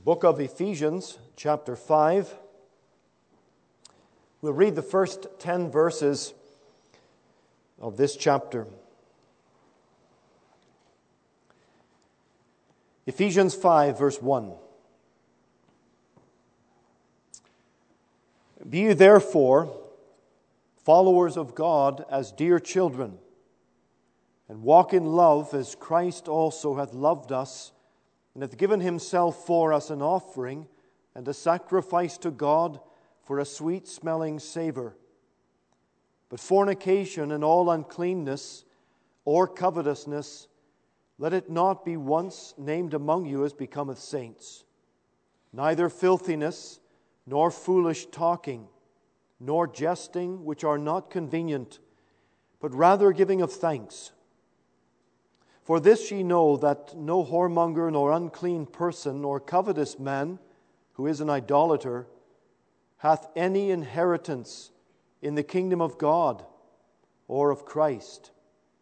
Book of Ephesians, chapter 5. We'll read the first 10 verses of this chapter. Ephesians 5, verse 1. Be ye therefore followers of God as dear children, and walk in love as Christ also hath loved us, and hath given himself for us an offering and a sacrifice to God for a sweet-smelling savour. But fornication and all uncleanness or covetousness, let it not be once named among you as becometh saints. Neither filthiness, nor foolish talking, nor jesting, which are not convenient, but rather giving of thanks. For this ye know, that no whoremonger, nor unclean person, nor covetous man, who is an idolater, hath any inheritance in the kingdom of God or of Christ.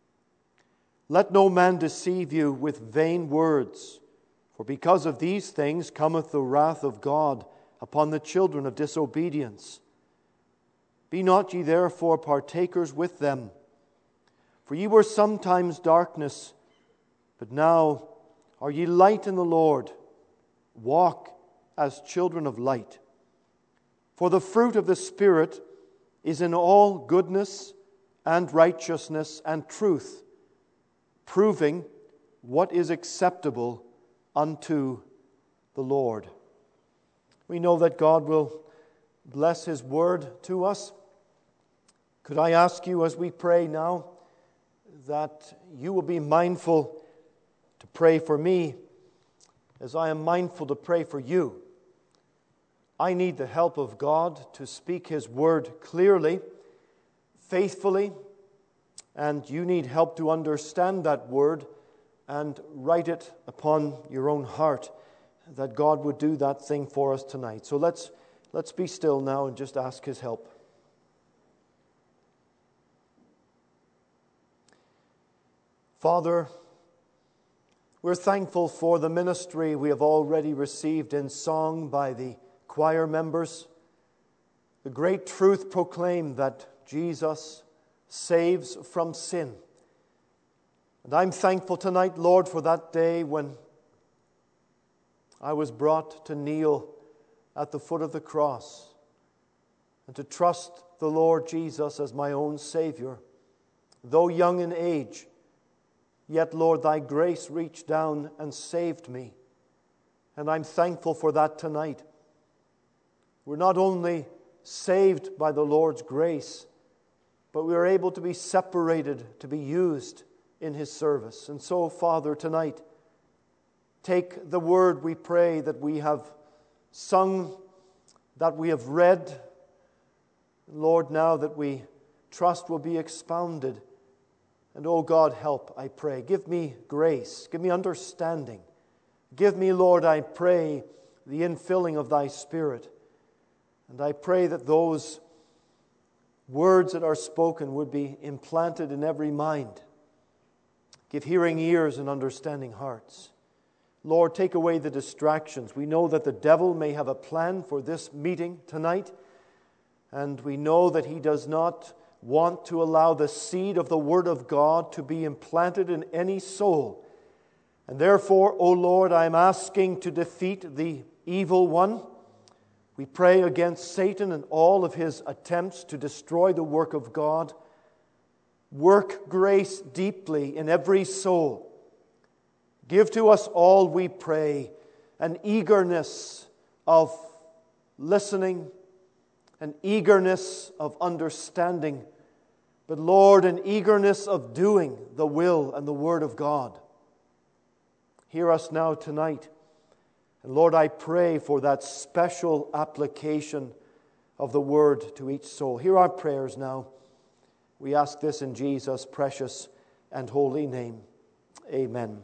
Let no man deceive you with vain words, for because of these things cometh the wrath of God upon the children of disobedience. Be not ye therefore partakers with them, for ye were sometimes darkness, but now are ye light in the Lord. Walk as children of light. For the fruit of the Spirit is in all goodness and righteousness and truth, proving what is acceptable unto the Lord. We know that God will bless His word to us. Could I ask you as we pray now that you will be mindful to pray for me as I am mindful to pray for you. I need the help of God to speak His word clearly, faithfully, and you need help to understand that word and write it upon your own heart, that God would do that thing for us tonight. So let's be still now and just ask His help. Father, we're thankful for the ministry we have already received in song by the choir members. The great truth proclaimed that Jesus saves from sin. And I'm thankful tonight, Lord, for that day when I was brought to kneel at the foot of the cross and to trust the Lord Jesus as my own Savior. Though young in age, yet, Lord, Thy grace reached down and saved me. And I'm thankful for that tonight. We're not only saved by the Lord's grace, but we are able to be separated, to be used in His service. And so, Father, tonight, take the word, we pray, that we have sung, that we have read. Lord, now that we trust will be expounded. And, oh God, help, I pray. Give me grace. Give me understanding. Give me, Lord, I pray, the infilling of Thy Spirit. And I pray that those words that are spoken would be implanted in every mind. Give hearing ears and understanding hearts. Lord, take away the distractions. We know that the devil may have a plan for this meeting tonight. And we know that he does not want to allow the seed of the Word of God to be implanted in any soul. And therefore, O Lord, I am asking to defeat the evil one. We pray against Satan and all of his attempts to destroy the work of God. Work grace deeply in every soul. Give to us all, we pray, an eagerness of listening, an eagerness of understanding, but Lord, an eagerness of doing the will and the Word of God. Hear us now tonight. And Lord, I pray for that special application of the Word to each soul. Hear our prayers now. We ask this in Jesus' precious and holy name. Amen.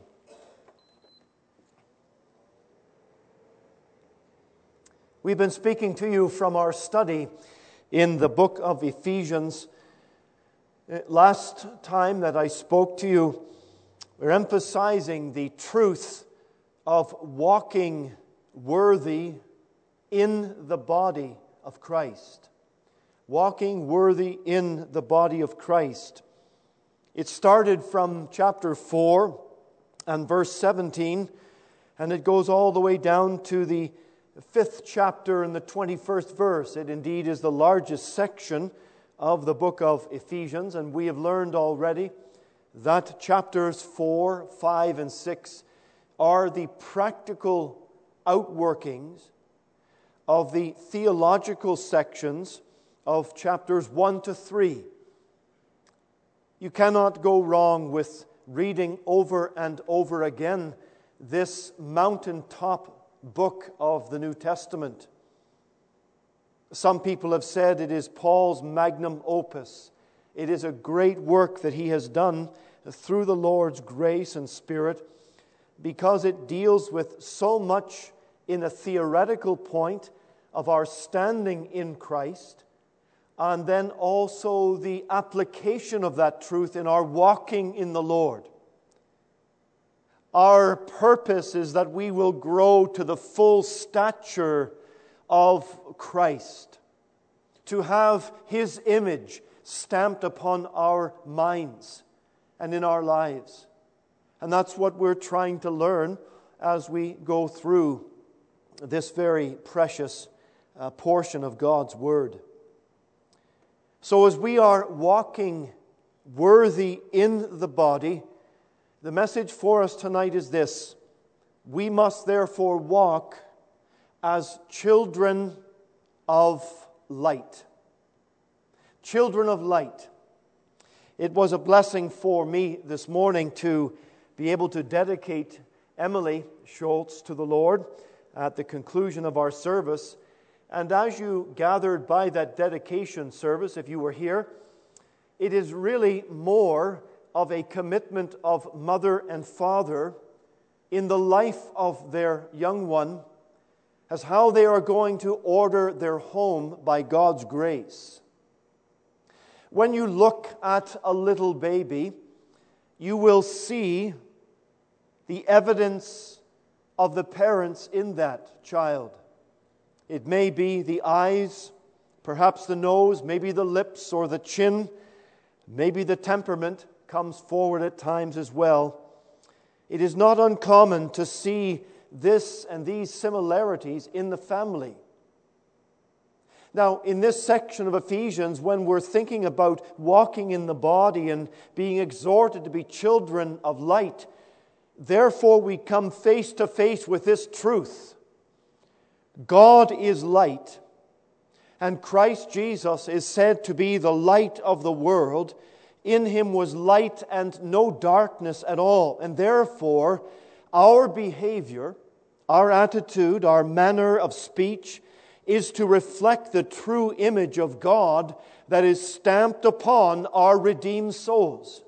We've been speaking to you from our study in the book of Ephesians. Last time that I spoke to you, we're emphasizing the truth of walking worthy in the body of Christ. Walking worthy in the body of Christ. It started from chapter 4 and verse 17, and it goes all the way down to the 5th chapter and the 21st verse. It indeed is the largest section of the book of Ephesians, and we have learned already that chapters 4, 5, and 6 are the practical outworkings of the theological sections of chapters 1 to 3. You cannot go wrong with reading over and over again this mountaintop book of the New Testament. Some people have said it is Paul's magnum opus. It is a great work that he has done through the Lord's grace and Spirit, because it deals with so much in a theoretical point of our standing in Christ, and then also the application of that truth in our walking in the Lord. Our purpose is that we will grow to the full stature of Christ, to have His image stamped upon our minds and in our lives. And that's what we're trying to learn as we go through this very precious portion of God's Word. So as we are walking worthy in the body, the message for us tonight is this: we must therefore walk as children of light. Children of light. It was a blessing for me this morning to be able to dedicate Emily Schultz to the Lord at the conclusion of our service. And as you gathered by that dedication service, if you were here, it is really more of a commitment of mother and father in the life of their young one, as how they are going to order their home by God's grace. When you look at a little baby, you will see the evidence of the parents in that child. It may be the eyes, perhaps the nose, maybe the lips or the chin, maybe the temperament comes forward at times as well. It is not uncommon to see this and these similarities in the family. Now, in this section of Ephesians, when we're thinking about walking in the body and being exhorted to be children of light, therefore we come face to face with this truth. God is light, and Christ Jesus is said to be the light of the world. In Him was light and no darkness at all. And therefore, our behavior, our attitude, our manner of speech is to reflect the true image of God that is stamped upon our redeemed souls.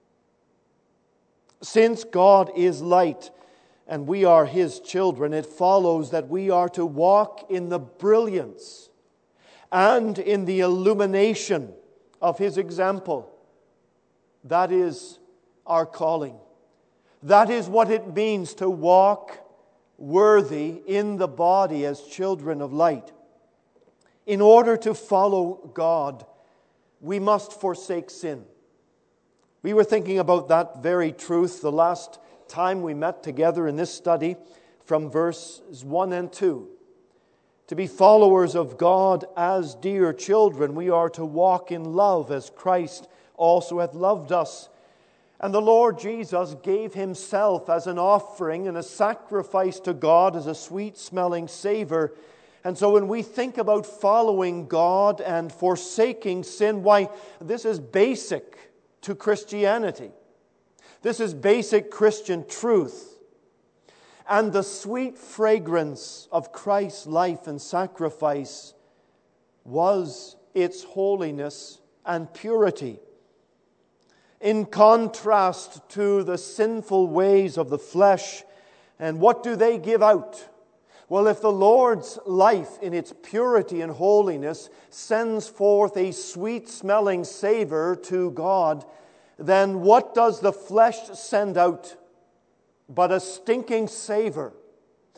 Since God is light and we are His children, it follows that we are to walk in the brilliance and in the illumination of His example. That is our calling. That is what it means to walk worthy in the body as children of light. In order to follow God, we must forsake sin. We were thinking about that very truth the last time we met together in this study from verses 1 and 2. To be followers of God as dear children, we are to walk in love as Christ also hath loved us. And the Lord Jesus gave Himself as an offering and a sacrifice to God as a sweet-smelling savor. And so when we think about following God and forsaking sin, why, this is basic to Christianity. This is basic Christian truth. And the sweet fragrance of Christ's life and sacrifice was its holiness and purity. In contrast to the sinful ways of the flesh, and what do they give out? Well, if the Lord's life in its purity and holiness sends forth a sweet-smelling savor to God, then what does the flesh send out but a stinking savor?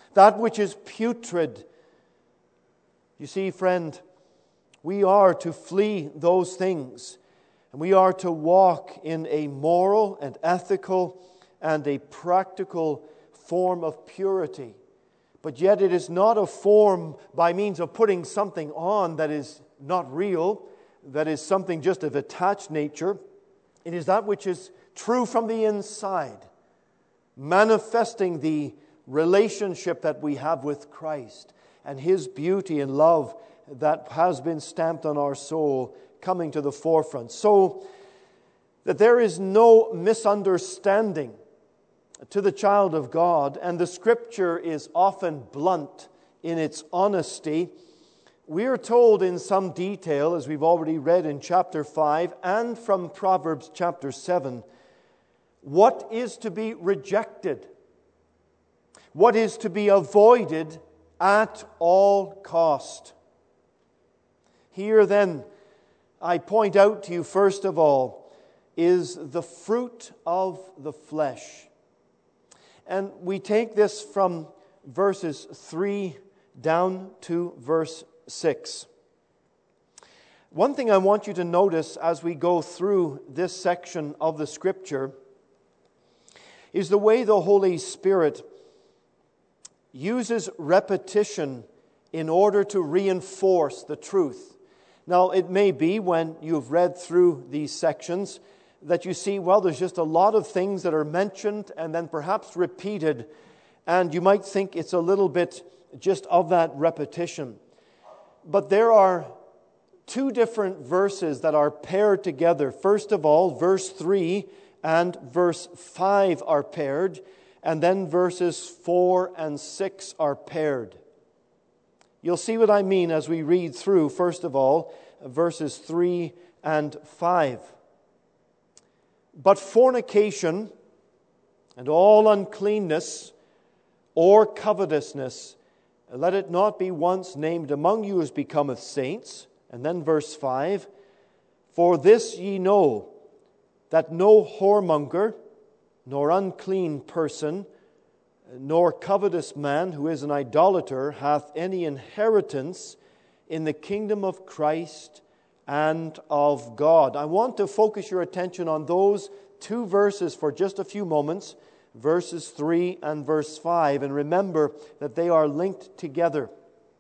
that which is putrid. You see, friend, we are to flee those things, and we are to walk in a moral and ethical and a practical form of purity. But yet it is not a form by means of putting something on that is not real, that is something just of attached nature. It is that which is true from the inside, manifesting the relationship that we have with Christ and His beauty and love that has been stamped on our soul coming to the forefront. So that there is no misunderstanding to the child of God, and the Scripture is often blunt in its honesty. We are told in some detail, as we've already read in chapter 5 and from Proverbs chapter 7, what is to be rejected, what is to be avoided at all cost. Here then, I point out to you first of all, is the fruit of the flesh. And we take this from verses 3 down to verse 6. One thing I want you to notice as we go through this section of the Scripture is the way the Holy Spirit uses repetition in order to reinforce the truth. Now, it may be when you've read through these sections that you see, well, there's just a lot of things that are mentioned and then perhaps repeated, and you might think it's a little bit just of that repetition. But there are two different verses that are paired together. First of all, verse 3 and verse 5 are paired, and then verses 4 and 6 are paired. You'll see what I mean as we read through, first of all, verses 3 and 5. But fornication and all uncleanness or covetousness, let it not be once named among you as becometh saints. And then verse 5, for this ye know, that no whoremonger, nor unclean person, nor covetous man who is an idolater hath any inheritance in the kingdom of Christ and of God. I want to focus your attention on those two verses for just a few moments, verses 3 and verse 5, and remember that they are linked together.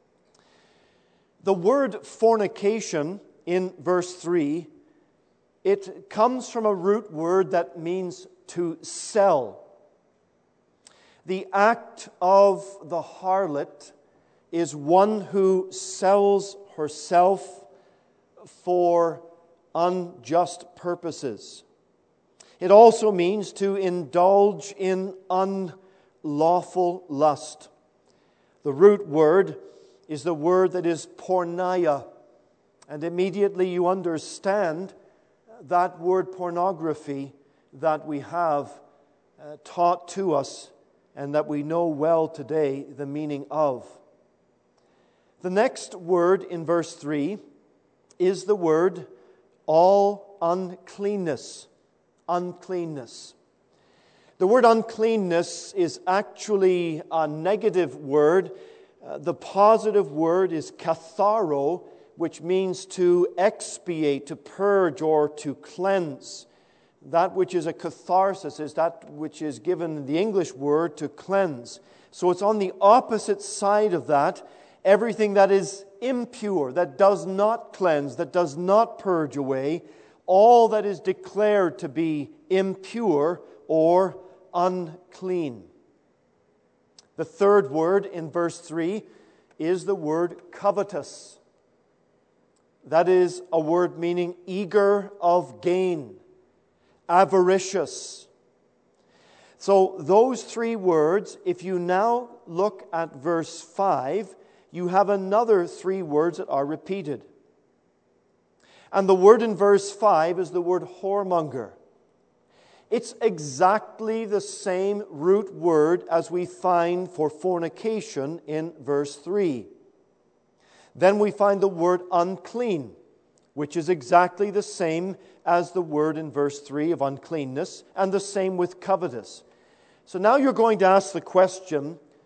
The word fornication in verse 3, it comes from a root word that means to sell. The act of the harlot is one who sells herself for unjust purposes. It also means to indulge in unlawful lust. The root word is the word that is porneia, and immediately you understand that word pornography that we have taught to us and that we know well today the meaning of. The next word in verse 3 is the word all uncleanness. Uncleanness. The word uncleanness is actually a negative word. The positive word is katharo, which means to expiate, to purge, or to cleanse. That which is a catharsis is that which is given the English word to cleanse. So it's on the opposite side of that. Everything that is impure, that does not cleanse, that does not purge away, all that is declared to be impure or unclean. The third word in verse 3 is the word covetous. That is a word meaning eager of gain, avaricious. So those three words, if you now look at verse 5, you have another three words that are repeated. And the word in verse 5 is the word whoremonger. It's exactly the same root word as we find for fornication in verse 3. Then we find the word unclean, which is exactly the same as the word in verse 3 of uncleanness, and the same with covetous. So now you're going to ask the question,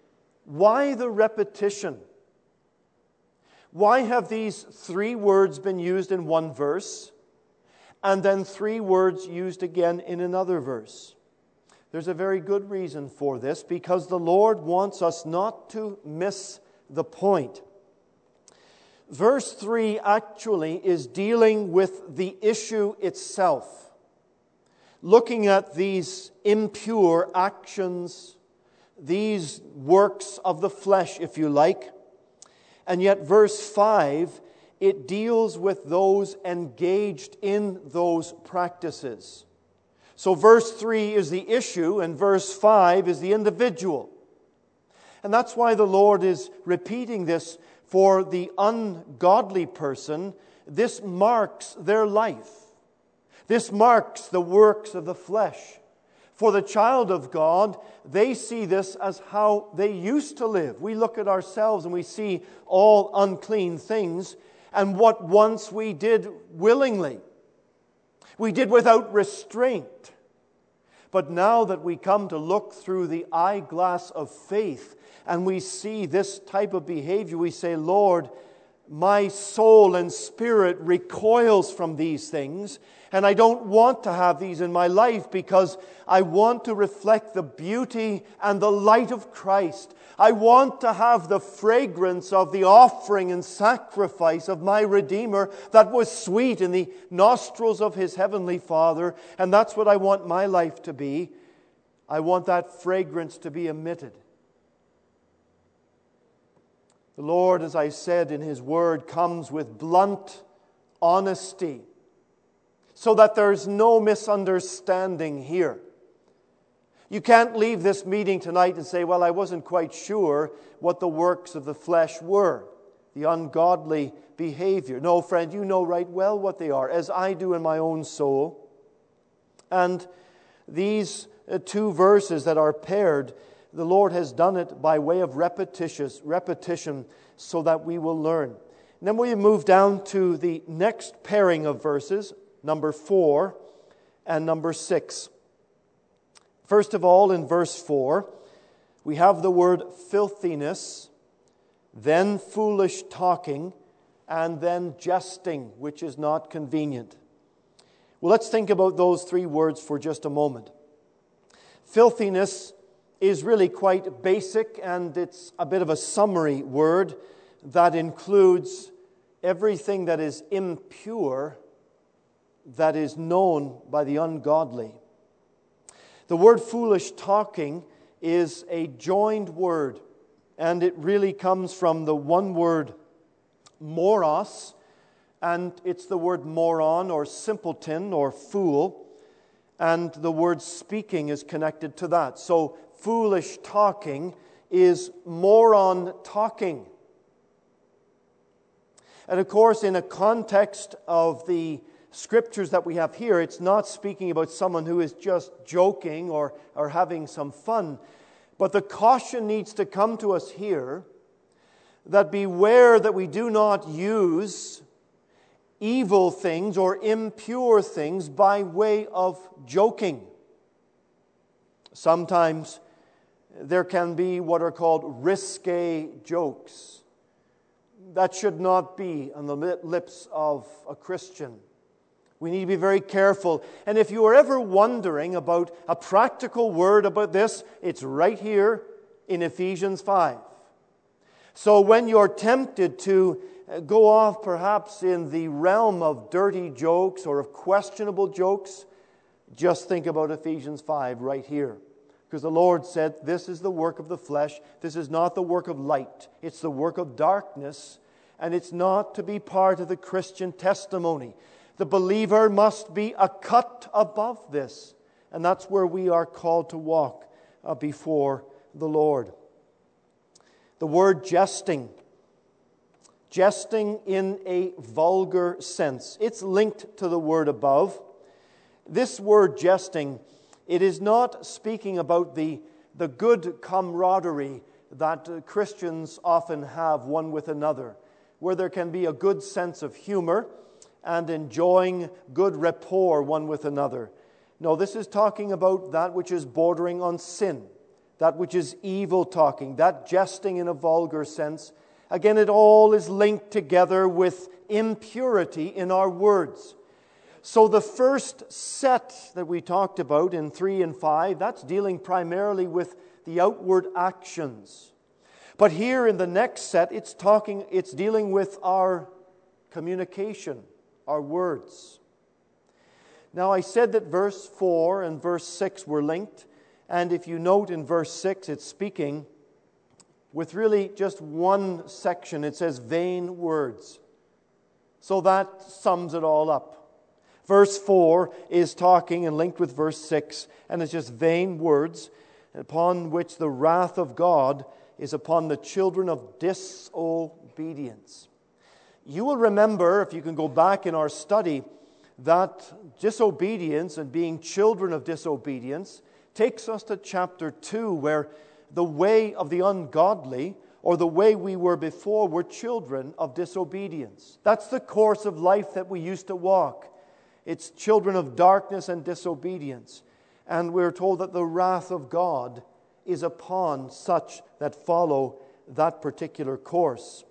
Why the repetition? Why have these 3 words been used in one verse and then 3 words used again in another verse? There's a very good reason for this, because the Lord wants us not to miss the point. Verse 3 actually is dealing with the issue itself, looking at these impure actions, these works of the flesh, if you like. And yet verse 5, it deals with those engaged in those practices. So verse 3 is the issue, and verse 5 is the individual. And that's why the Lord is repeating this. For the ungodly person, this marks their life. This marks the works of the flesh. For the child of God, they see this as how they used to live. We look at ourselves and we see all unclean things and what once we did willingly. We did without restraint. But now that we come to look through the eyeglass of faith and we see this type of behavior, we say, Lord, my soul and spirit recoils from these things, and I don't want to have these in my life because I want to reflect the beauty and the light of Christ. I want to have the fragrance of the offering and sacrifice of my Redeemer that was sweet in the nostrils of His Heavenly Father, and that's what I want my life to be. I want that fragrance to be emitted. The Lord, as I said in His Word, comes with blunt honesty so that there's no misunderstanding here. You can't leave this meeting tonight and say, well, I wasn't quite sure what the works of the flesh were, the ungodly behavior. No, friend, you know right well what they are, as I do in my own soul. And these 2 verses that are paired, the Lord has done it by way of repetition so that we will learn. And then we move down to the next pairing of verses, number 4 and number 6. First of all, in verse 4, we have the word filthiness, then foolish talking, and then jesting, which is not convenient. Well, let's think about those 3 words for just a moment. Filthiness is really quite basic, and it's a bit of a summary word that includes everything that is impure that is known by the ungodly. The word foolish talking is a joined word, and it really comes from the one word moros, and it's the word moron or simpleton or fool, and the word speaking is connected to that. So foolish talking is moron talking. And of course, in a context of the Scriptures that we have here, it's not speaking about someone who is just joking or having some fun. But the caution needs to come to us here that beware that we do not use evil things or impure things by way of joking. Sometimes there can be what are called risque jokes. That should not be on the lips of a Christian. We need to be very careful. And if you are ever wondering about a practical word about this, it's right here in Ephesians 5. So when you're tempted to go off perhaps in the realm of dirty jokes or of questionable jokes, just think about Ephesians 5 right here. Because the Lord said, this is the work of the flesh. This is not the work of light. It's the work of darkness. And it's not to be part of the Christian testimony. The believer must be a cut above this. And that's where we are called to walk before the Lord. The word jesting. Jesting in a vulgar sense. It's linked to the word above. This word jesting, it is not speaking about the good camaraderie that Christians often have one with another, where there can be a good sense of humor and enjoying good rapport one with another. No, this is talking about that which is bordering on sin, that which is evil talking, that jesting in a vulgar sense. Again, it all is linked together with impurity in our words. So the first set that we talked about in 3 and 5, that's dealing primarily with the outward actions. But here in the next set, it's dealing with our communication, our words. Now, I said that verse 4 and verse 6 were linked. And if you note in verse 6, it's speaking with really just one section. It says vain words. So that sums it all up. Verse 4 is talking and linked with verse 6, and it's just vain words, upon which the wrath of God is upon the children of disobedience. You will remember, if you can go back in our study, that disobedience and being children of disobedience takes us to chapter 2, where the way of the ungodly, or the way we were before, were children of disobedience. That's the course of life that we used to walk. It's children of darkness and disobedience. And we're told that the wrath of God is upon such that follow that particular course.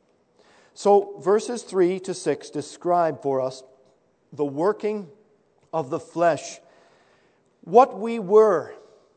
So verses 3 to 6 describe for us the working of the flesh, what we were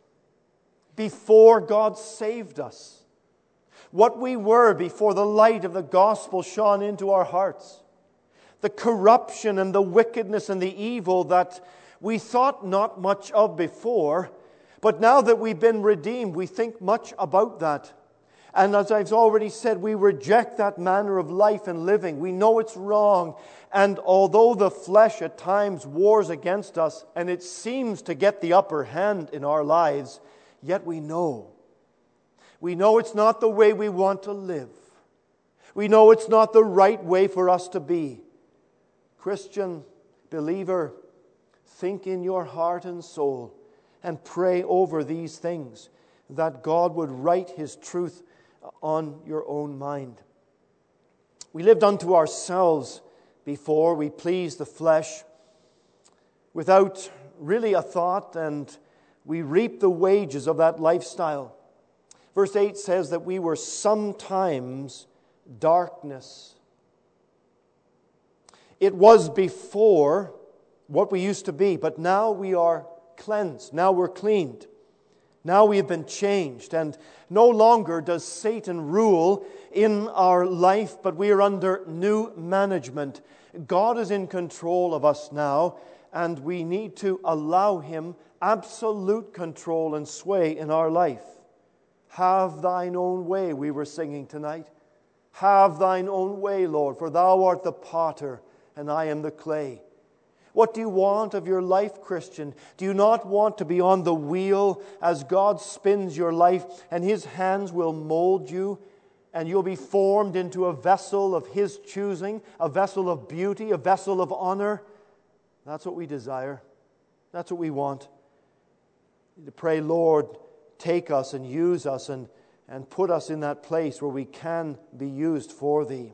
before God saved us, what we were before the light of the gospel shone into our hearts, the corruption and the wickedness and the evil that we thought not much of before, but now that we've been redeemed, we think much about that. And as I've already said, we reject that manner of life and living. We know it's wrong. And although the flesh at times wars against us, and it seems to get the upper hand in our lives, yet we know it's not the way we want to live. We know it's not the right way for us to be. Christian, believer, think in your heart and soul and pray over these things, that God would write His truth on your own mind. We lived unto ourselves before. We pleased the flesh without really a thought, and we reaped the wages of that lifestyle. Verse 8 says that we were sometimes darkness. It was before what we used to be, but now we are cleansed. Now we're cleaned. Now we have been changed, and no longer does Satan rule in our life, but we are under new management. God is in control of us now, and we need to allow Him absolute control and sway in our life. Have thine own way, we were singing tonight. Have thine own way, Lord, for thou art the potter, and I am the clay. What do you want of your life, Christian? Do you not want to be on the wheel as God spins your life, and His hands will mold you, and you'll be formed into a vessel of His choosing, a vessel of beauty, a vessel of honor? That's what we desire. That's what we want. To pray, Lord, take us and use us and put us in that place where we can be used for Thee.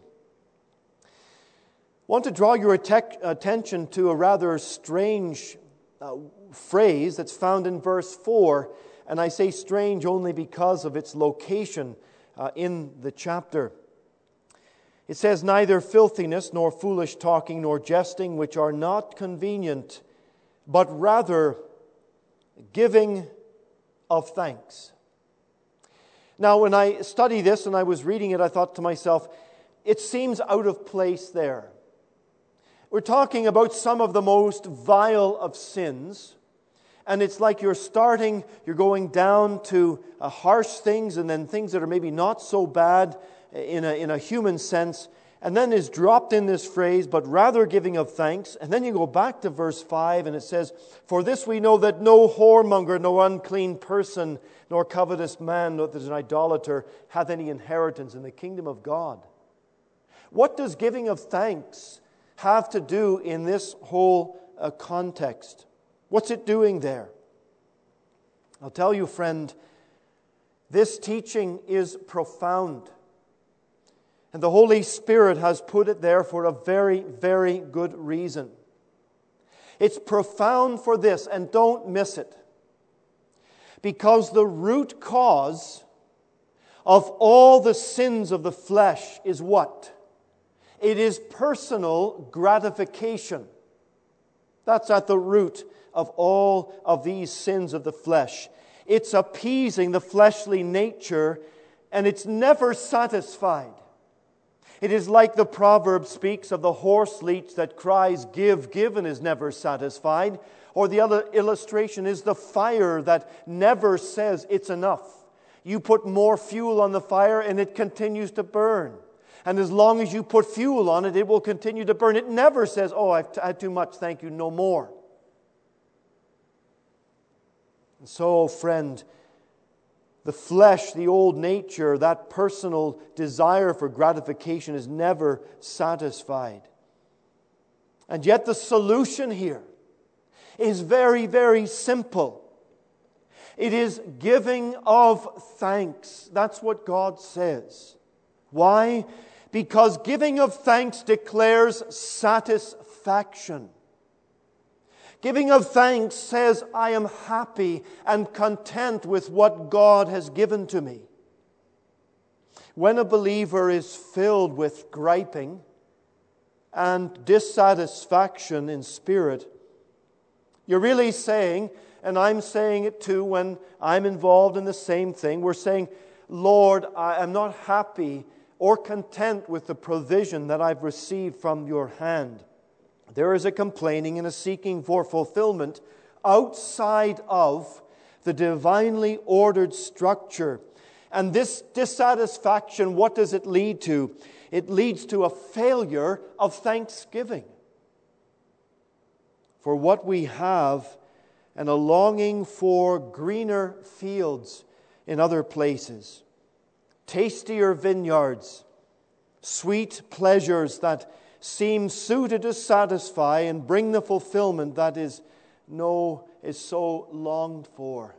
I want to draw your attention to a rather strange phrase that's found in verse 4. And I say strange only because of its location in the chapter. It says, neither filthiness, nor foolish talking, nor jesting, which are not convenient, but rather giving of thanks. Now, when I study this and I was reading it, I thought to myself, it seems out of place there. We're talking about some of the most vile of sins, and it's like you're going down to harsh things, and then things that are maybe not so bad in a human sense, and then is dropped in this phrase, but rather giving of thanks. And then you go back to verse 5, and it says, for this we know that no whoremonger, no unclean person, nor covetous man, nor that is an idolater, hath any inheritance in the kingdom of God. What does giving of thanks have to do in this whole context? What's it doing there? I'll tell you, friend, this teaching is profound. And the Holy Spirit has put it there for a very, very good reason. It's profound for this, and don't miss it. Because the root cause of all the sins of the flesh is what? It is personal gratification. That's at the root of all of these sins of the flesh. It's appeasing the fleshly nature, and it's never satisfied. It is like the proverb speaks of the horse leech that cries, "Give, give," and is never satisfied. Or the other illustration is the fire that never says it's enough. You put more fuel on the fire and it continues to burn. And as long as you put fuel on it, it will continue to burn. It never says, "Oh, I've had too much, thank you, no more." And so, friend, the flesh, the old nature, that personal desire for gratification is never satisfied. And yet the solution here is very, very simple. It is giving of thanks. That's what God says. Why? Because giving of thanks declares satisfaction. Giving of thanks says, I am happy and content with what God has given to me. When a believer is filled with griping and dissatisfaction in spirit, you're really saying, and I'm saying it too when I'm involved in the same thing, we're saying, "Lord, I am not happy or content with the provision that I've received from your hand." There is a complaining and a seeking for fulfillment outside of the divinely ordered structure. And this dissatisfaction, what does it lead to? It leads to a failure of thanksgiving for what we have and a longing for greener fields in other places, tastier vineyards, sweet pleasures that seem suited to satisfy and bring the fulfillment that is so longed for.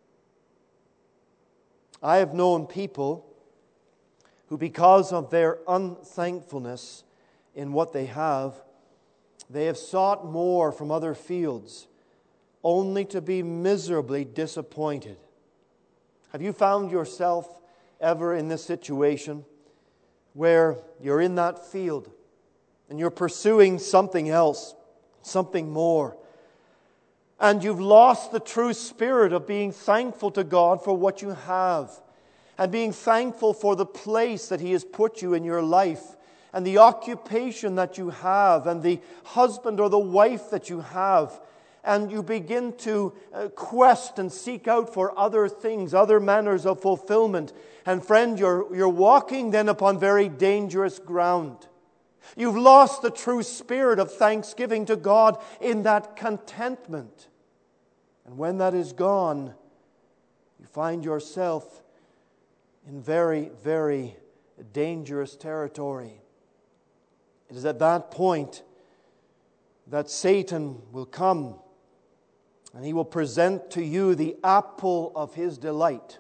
I have known people who, because of their unthankfulness in what they have sought more from other fields, only to be miserably disappointed. Have you found yourself ever in this situation where you're in that field and you're pursuing something else, something more, and you've lost the true spirit of being thankful to God for what you have, and being thankful for the place that He has put you in your life, and the occupation that you have, and the husband or the wife that you have, and you begin to quest and seek out for other things, other manners of fulfillment. And friend, you're walking then upon very dangerous ground. You've lost the true spirit of thanksgiving to God in that contentment. And when that is gone, you find yourself in very, very dangerous territory. It is at that point that Satan will come and he will present to you the apple of his delight.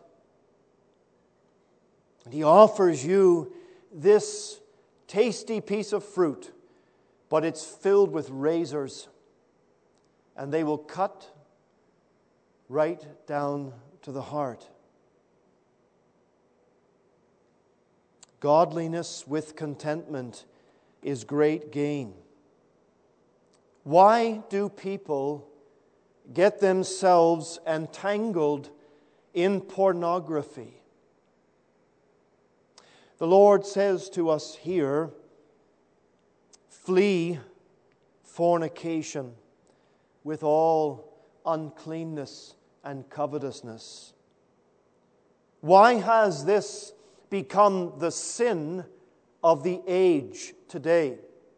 And he offers you this tasty piece of fruit, but it's filled with razors, and they will cut right down to the heart. Godliness with contentment is great gain. Why do people get themselves entangled in pornography? The Lord says to us here, "Flee fornication with all uncleanness and covetousness." Why has this become the sin of the age today?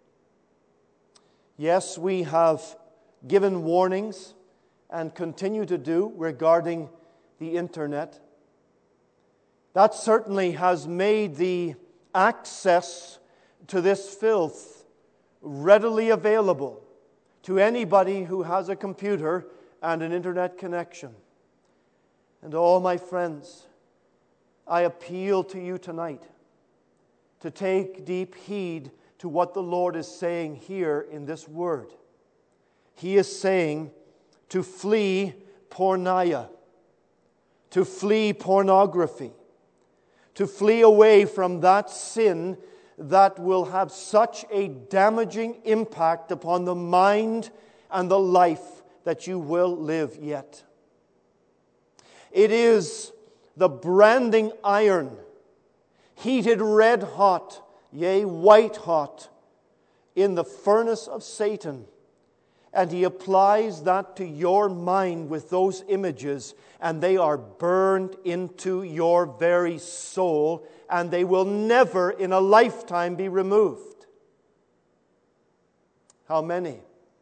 Yes, we have given warnings and continue to do regarding the internet. That certainly has made the access to this filth readily available to anybody who has a computer and an internet connection. And all my friends, I appeal to you tonight to take deep heed to what the Lord is saying here in this word. He is saying to flee porneia, to flee pornography, to flee away from that sin that will have such a damaging impact upon the mind and the life that you will live yet. It is the branding iron, heated red hot, yea, white hot, in the furnace of Satan. And he applies that to your mind with those images, and they are burned into your very soul, and they will never in a lifetime be removed. How many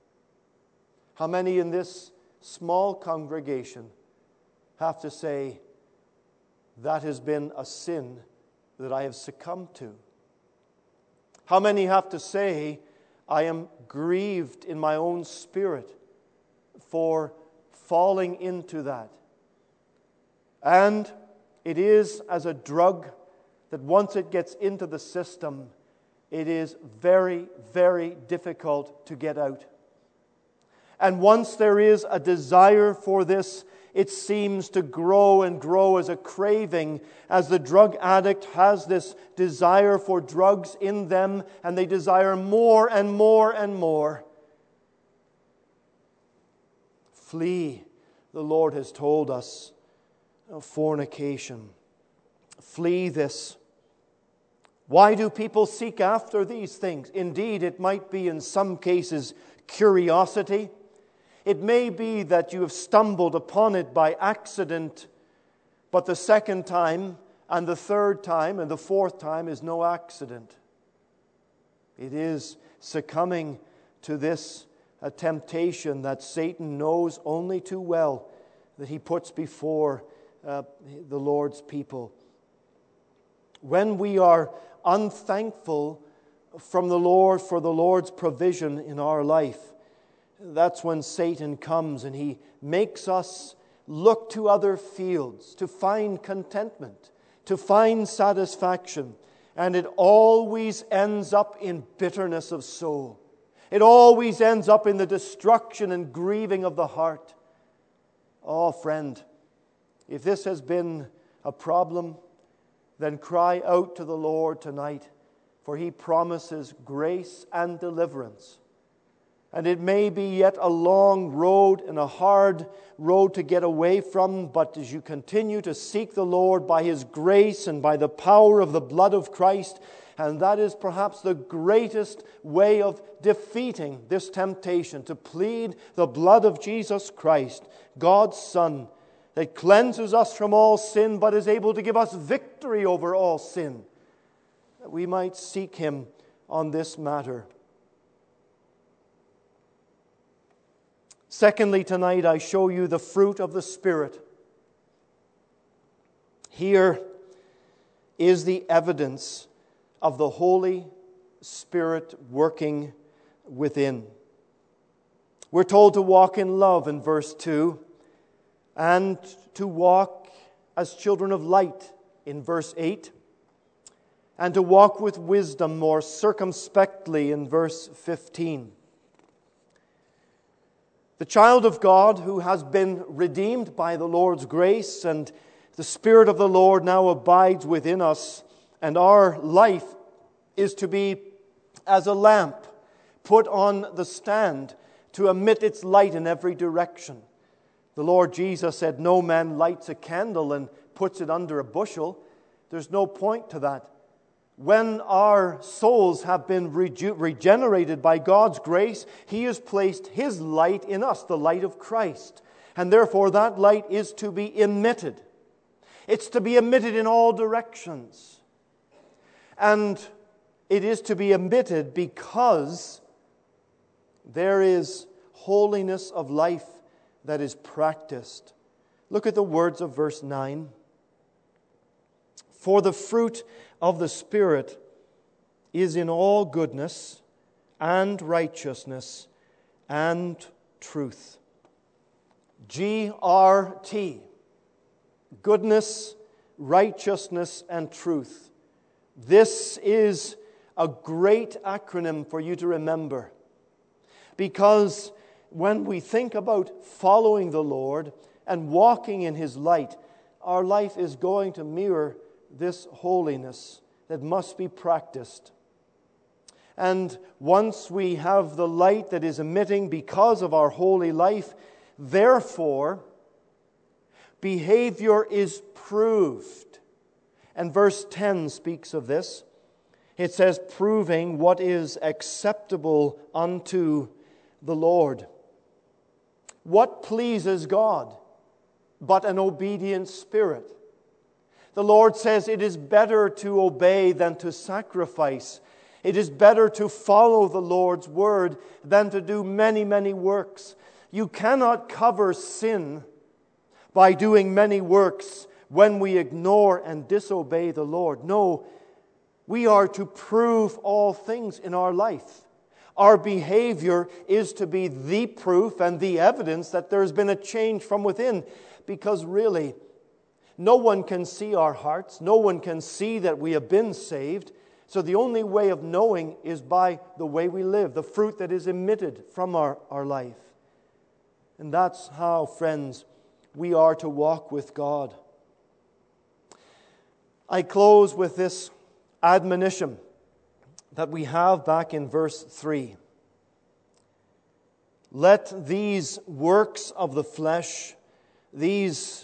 in this small congregation have to say, that has been a sin that I have succumbed to? How many have to say, I am grieved in my own spirit for falling into that? And it is as a drug that once it gets into the system, it is very, very difficult to get out. And once there is a desire for this, it seems to grow and grow as a craving, as the drug addict has this desire for drugs in them, and they desire more and more and more. Flee, the Lord has told us, fornication. Flee this. Why do people seek after these things? Indeed, it might be in some cases curiosity. It may be that you have stumbled upon it by accident, but the second time and the third time and the fourth time is no accident. It is succumbing to this temptation that Satan knows only too well that he puts before the Lord's people. When we are unthankful from the Lord for the Lord's provision in our life, that's when Satan comes and he makes us look to other fields to find contentment, to find satisfaction. And it always ends up in bitterness of soul. It always ends up in the destruction and grieving of the heart. Oh, friend, if this has been a problem, then cry out to the Lord tonight, for He promises grace and deliverance. And it may be yet a long road and a hard road to get away from, but as you continue to seek the Lord by His grace and by the power of the blood of Christ, and that is perhaps the greatest way of defeating this temptation, to plead the blood of Jesus Christ, God's Son, that cleanses us from all sin, but is able to give us victory over all sin, that we might seek Him on this matter. Secondly, tonight I show you the fruit of the Spirit. Here is the evidence of the Holy Spirit working within. We're told to walk in love in verse 2, and to walk as children of light in verse 8, and to walk with wisdom more circumspectly in verse 15. The child of God who has been redeemed by the Lord's grace, and the Spirit of the Lord now abides within us, and our life is to be as a lamp put on the stand to emit its light in every direction. The Lord Jesus said, "No man lights a candle and puts it under a bushel." There's no point to that. When our souls have been regenerated by God's grace, He has placed His light in us, the light of Christ. And therefore that light is to be emitted. It's to be emitted in all directions. And it is to be emitted because there is holiness of life that is practiced. Look at the words of verse 9. For the fruit of the Spirit is in all goodness and righteousness and truth. GRT. Goodness, righteousness, and truth. This is a great acronym for you to remember. Because when we think about following the Lord and walking in His light, our life is going to mirror this holiness that must be practiced. And once we have the light that is emitting because of our holy life, therefore, behavior is proved. And verse 10 speaks of this. It says, proving what is acceptable unto the Lord. What pleases God but an obedient spirit? The Lord says it is better to obey than to sacrifice. It is better to follow the Lord's word than to do many, many works. You cannot cover sin by doing many works when we ignore and disobey the Lord. No, we are to prove all things in our life. Our behavior is to be the proof and the evidence that there's been a change from within. Because really, no one can see our hearts. No one can see that we have been saved. So the only way of knowing is by the way we live, the fruit that is emitted from our life. And that's how, friends, we are to walk with God. I close with this admonition that we have back in verse 3. Let these works of the flesh, these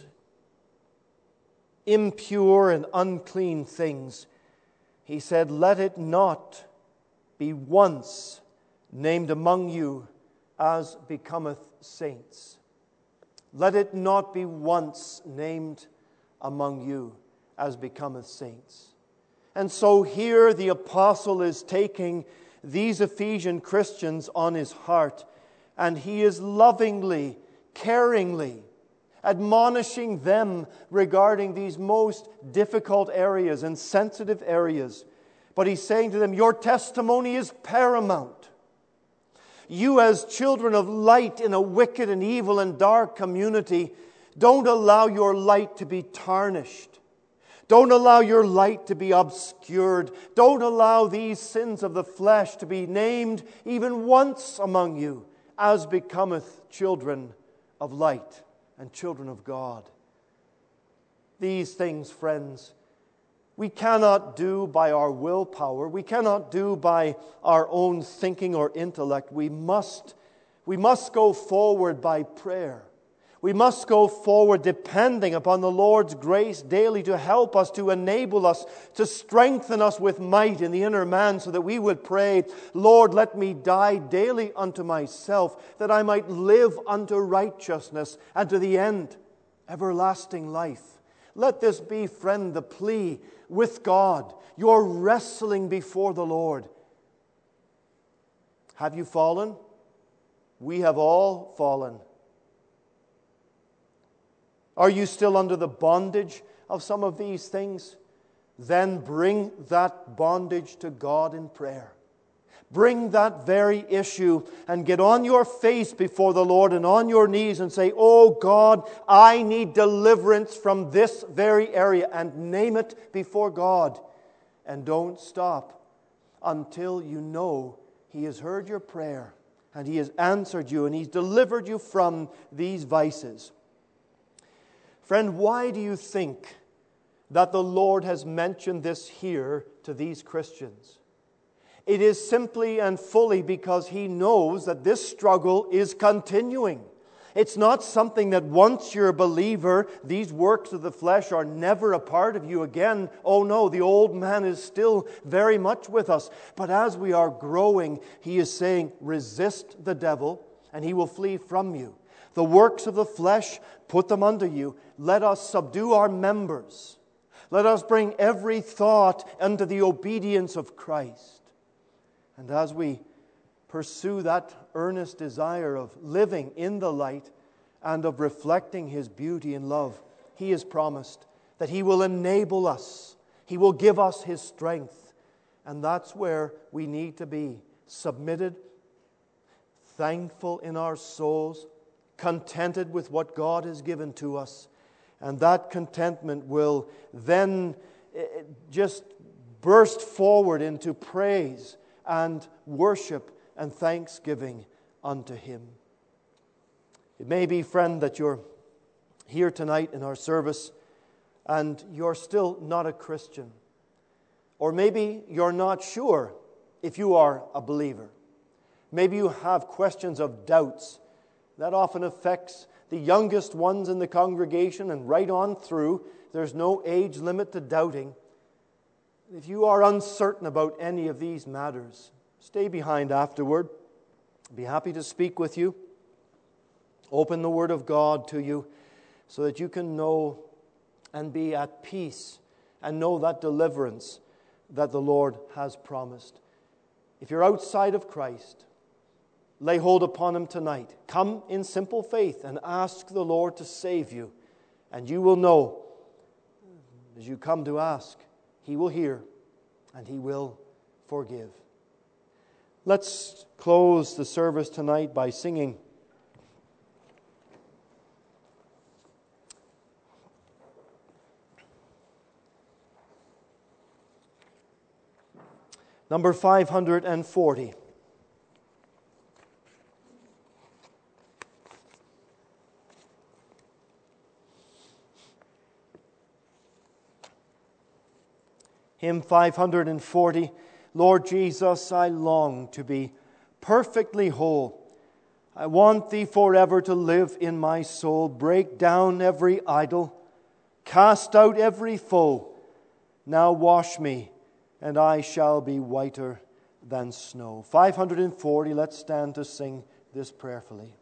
impure and unclean things, he said, let it not be once named among you as becometh saints. Let it not be once named among you as becometh saints. And so here the apostle is taking these Ephesian Christians on his heart, and he is lovingly, caringly admonishing them regarding these most difficult areas and sensitive areas. But he's saying to them, your testimony is paramount. You as children of light in a wicked and evil and dark community, don't allow your light to be tarnished. Don't allow your light to be obscured. Don't allow these sins of the flesh to be named even once among you, as becometh children of light and children of God. These things, friends, we cannot do by our willpower. We cannot do by our own thinking or intellect. We must go forward by prayer. We must go forward depending upon the Lord's grace daily to help us, to enable us, to strengthen us with might in the inner man, so that we would pray, Lord, let me die daily unto myself, that I might live unto righteousness, and to the end, everlasting life. Let this be, friend, the plea with God, your wrestling before the Lord. Have you fallen? We have all fallen. Are you still under the bondage of some of these things? Then bring that bondage to God in prayer. Bring that very issue and get on your face before the Lord and on your knees and say, oh God, I need deliverance from this very area, and name it before God. And don't stop until you know He has heard your prayer and He has answered you and He's delivered you from these vices. Friend, why do you think that the Lord has mentioned this here to these Christians? It is simply and fully because He knows that this struggle is continuing. It's not something that once you're a believer, these works of the flesh are never a part of you again. Oh no, the old man is still very much with us. But as we are growing, He is saying, resist the devil and he will flee from you. The works of the flesh, put them under you. Let us subdue our members. Let us bring every thought unto the obedience of Christ. And as we pursue that earnest desire of living in the light and of reflecting His beauty and love, He has promised that He will enable us. He will give us His strength. And that's where we need to be submitted, thankful in our souls, contented with what God has given to us. And that contentment will then just burst forward into praise and worship and thanksgiving unto Him. It may be, friend, that you're here tonight in our service and you're still not a Christian. Or maybe you're not sure if you are a believer. Maybe you have questions of doubts. That often affects the youngest ones in the congregation and right on through. There's no age limit to doubting. If you are uncertain about any of these matters, stay behind afterward. I'd be happy to speak with you. Open the Word of God to you so that you can know and be at peace and know that deliverance that the Lord has promised. If you're outside of Christ, lay hold upon Him tonight. Come in simple faith and ask the Lord to save you. And you will know, as you come to ask, He will hear and He will forgive. Let's close the service tonight by singing number 540. Hymn 540, Lord Jesus, I long to be perfectly whole. I want Thee forever to live in my soul. Break down every idol, cast out every foe. Now wash me, and I shall be whiter than snow. 540, let's stand to sing this prayerfully.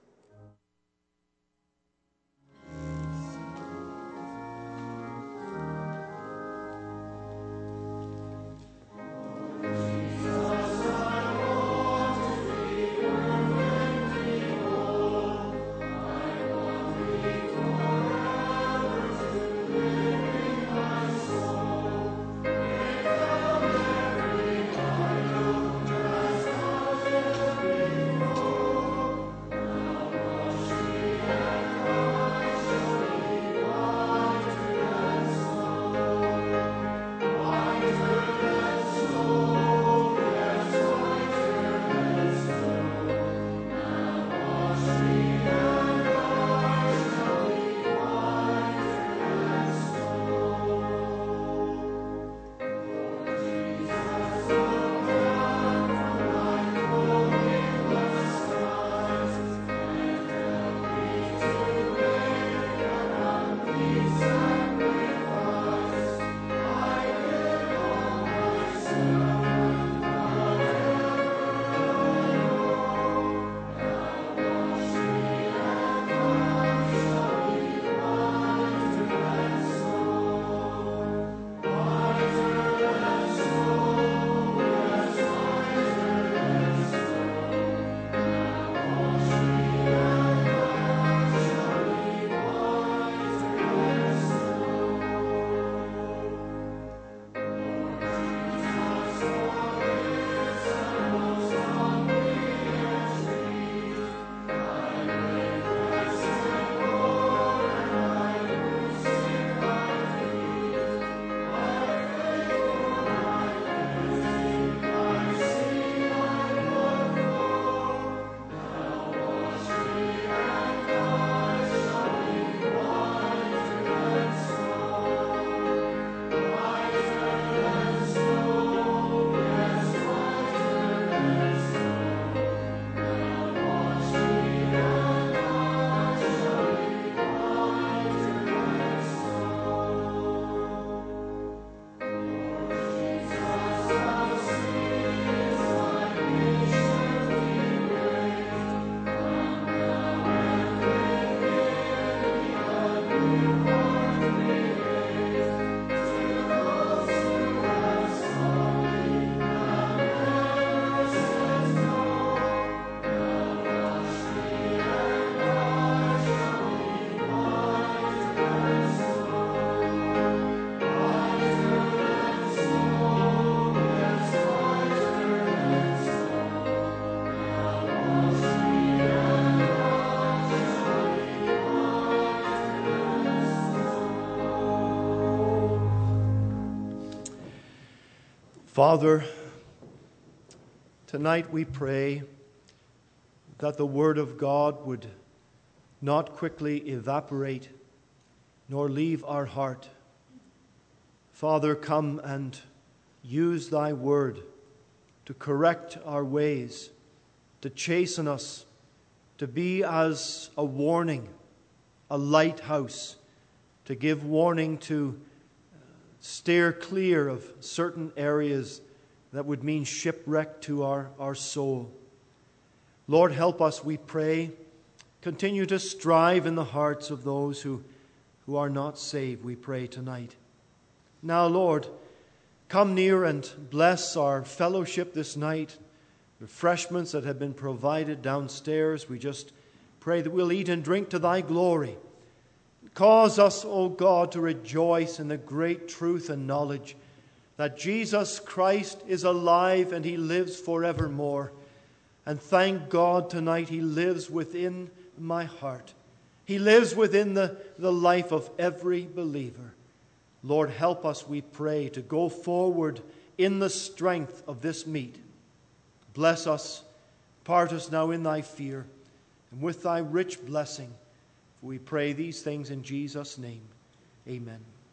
Father, tonight we pray that the Word of God would not quickly evaporate nor leave our heart, Father, come and use thy word to correct our ways, to chasten us, to be as a warning, a lighthouse, to give warning, to steer clear of certain areas that would mean shipwreck to our soul. Lord, help us, we pray. Continue to strive in the hearts of those who are not saved, we pray tonight. Now, Lord, come near and bless our fellowship this night. Refreshments that have been provided downstairs, we just pray that we'll eat and drink to thy glory. Cause us, O God, to rejoice in the great truth and knowledge that Jesus Christ is alive and he lives forevermore. And thank God tonight he lives within my heart. He lives within the life of every believer. Lord, help us, we pray, to go forward in the strength of this meat. Bless us, part us now in thy fear, and with thy rich blessing. For we pray these things in Jesus' name. Amen.